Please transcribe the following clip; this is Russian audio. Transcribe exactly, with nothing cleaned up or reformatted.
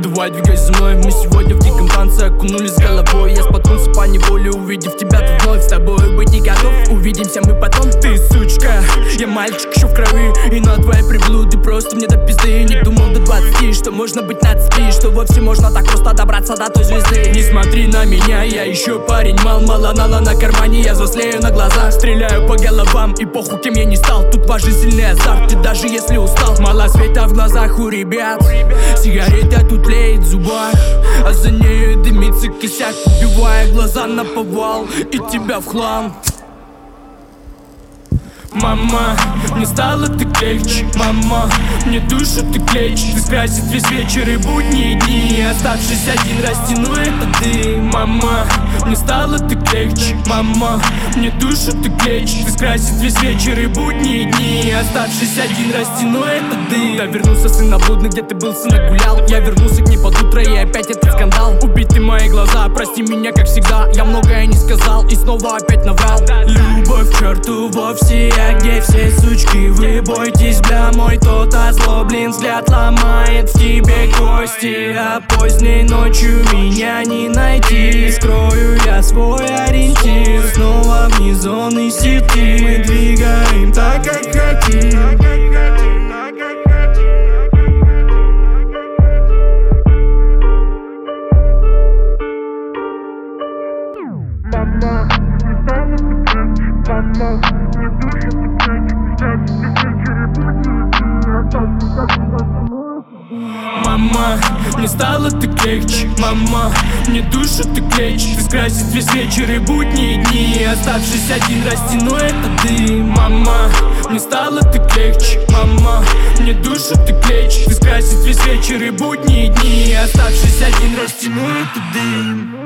Давай двигайся за мной, мы сегодня в диком танце окунулись с головой. Я споткнулся по неволе, увидев тебя тут вновь. С тобой быть не готов, увидимся мы потом. Ты сучка, я мальчик еще в крови, и на твоей приблуды просто мне до пизды. Не думал до двадцати, что можно быть на цепи, что вовсе можно так просто добраться до той звезды. Не смотри на меня, я еще парень, мал, мало нала на кармане, я взрослею на глазах. Стреляю по головам, и похуй кем я не стал, тут важен сильный азарт, и даже если устал. Мало света в глазах у ребят, сигарета тут тлеет в зубах, а за нею дымится кисяк, убивая глаза на повал и тебя в хлам. Мама, мне стало так легче, мама, мне душу ты клеишь. Ты скрасит весь вечер и будние дни, оставшись один растяну этот дым. Мама, мне стало так легче, мама, мне душу ты клеишь. Ты скрасит весь вечер и будние дни, оставшись один растяну этот дым. Да вернулся сын облудный, где ты был, сына гулял. Я вернулся к ней под утро и опять этот скандал. Убиты мои глаза, прости меня как всегда, я многое не сказал и снова опять наврал. Любовь к черту вовсе, а где все сучки? Вы бойтесь, бля, мой тот озлоблен взгляд ломает в тебе кости. А поздней ночью меня не найти, скрою я свой ориентир. Снова вне зоны сети, мы двигаем так, как хотим. Мама, Мама, мне стало так легче, мама, мне душу ты клеишь. Ты скрасит весь вечер и будние дни, оставшись один растяну этот дым. Мама, мне стало так легче, мама, мне душу ты клеишь. Ты скрасит весь вечер и будние дни, оставшись один растяну этот дым.